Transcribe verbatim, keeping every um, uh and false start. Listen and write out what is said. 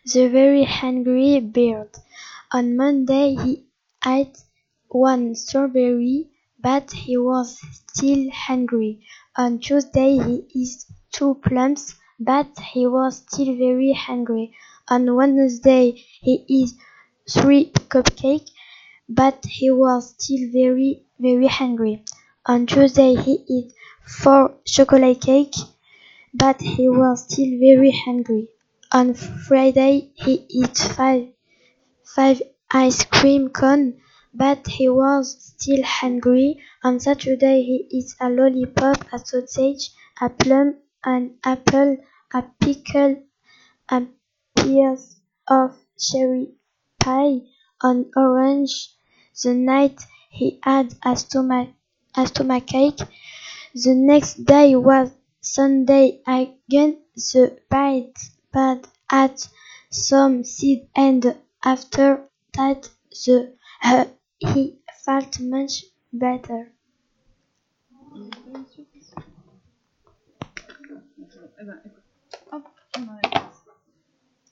The very hungry bird. On Monday he ate one strawberry, but he was still hungry. On Tuesday he ate two plums, but he was still very hungry. On Wednesday he ate three cupcakes, but he was still very, very hungry. On Tuesday he ate four chocolate cakes, but he was still very hungry. On Friday he ate five, five ice cream cones, but he was still hungry. On Saturday he ate a lollipop, a sausage, a plum, an apple, a pickle, a piece of cherry pie, an orange. The night he had a stomach, a stomachache. The next day was Sunday again. The bad, bad had some seed, and after that the, uh, he felt much better.